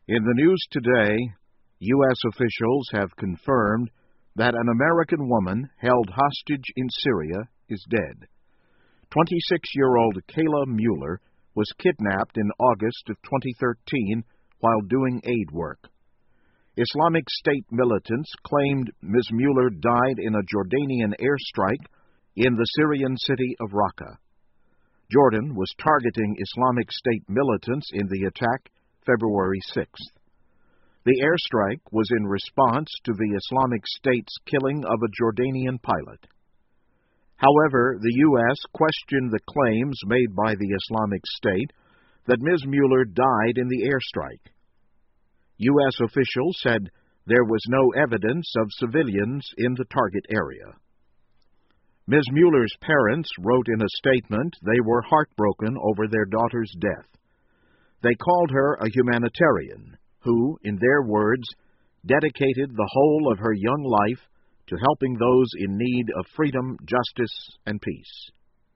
In the news today, U.S. officials have confirmed that an American woman held hostage in Syria is dead. 26-year-old Kayla Mueller was kidnapped in August of 2013 while doing aid work. Islamic State militants claimed Ms. Mueller died in a Jordanian airstrike in the Syrian city of Raqqa. Jordan was targeting Islamic State militants in the attack February 6th. The airstrike was in response to the Islamic State's killing of a Jordanian pilot. However, the U.S. questioned the claims made by the Islamic State that Ms. Mueller died in the airstrike. U.S. officials said there was no evidence of civilians in the target area. Ms. Mueller's parents wrote in a statement they were heartbroken over their daughter's death. They called her a humanitarian who, in their words, dedicated the whole of her young life to helping those in need of freedom, justice, and peace.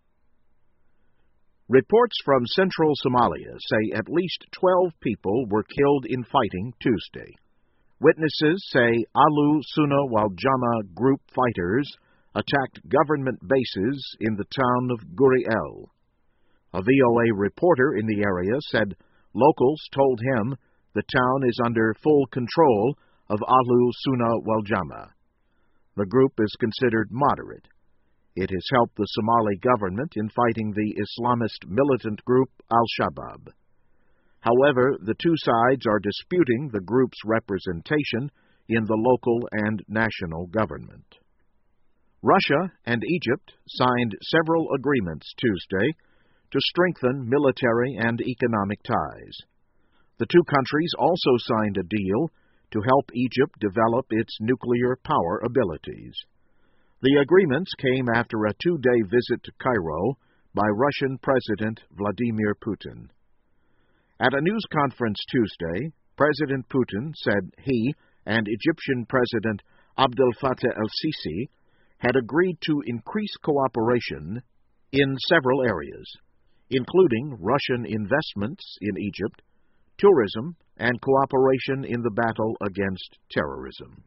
Reports from central Somalia say at least 12 people were killed in fighting Tuesday. Witnesses say Alu Sunna wal Jama group fighters attacked government bases in the town of Guriel. A VOA reporter in the area said locals told him the town is under full control of Alu Sunna wal Jama. The group is considered moderate. It has helped the Somali government in fighting the Islamist militant group Al-Shabaab. However, the two sides are disputing the group's representation in the local and national government. Russia and Egypt signed several agreements Tuesday to strengthen military and economic ties. The two countries also signed a deal to help Egypt develop its nuclear power abilities. The agreements came after a two-day visit to Cairo by Russian President Vladimir Putin. At a news conference Tuesday, President Putin said he and Egyptian President Abdel Fattah el-Sisi had agreed to increase cooperation in several areas, including Russian investments in Egypt, tourism, and cooperation in the battle against terrorism.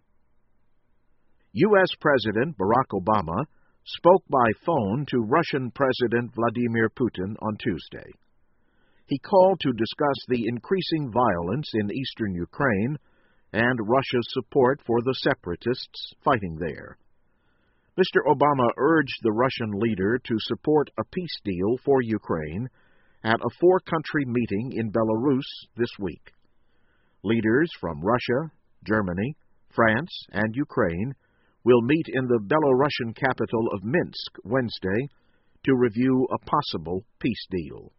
U.S. President Barack Obama spoke by phone to Russian President Vladimir Putin on Tuesday. He called to discuss the increasing violence in eastern Ukraine and Russia's support for the separatists fighting there. Mr. Obama urged the Russian leader to support a peace deal for Ukraine at a four-country meeting in Belarus this week. Leaders from Russia, Germany, France, and Ukraine will meet in the Belarusian capital of Minsk Wednesday to review a possible peace deal.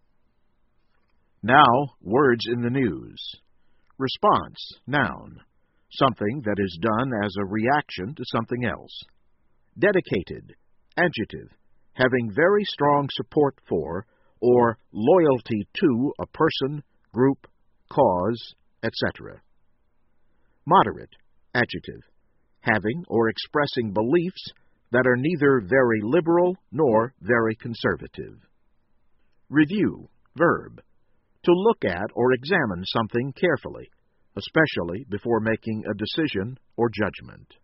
Now, words in the news. Response, noun. Something that is done as a reaction to something else. Dedicated, adjective, having very strong support for or loyalty to a person, group, cause, etc. Moderate, adjective, having or expressing beliefs that are neither very liberal nor very conservative. Review, verb, to look at or examine something carefully, especially before making a decision or judgment.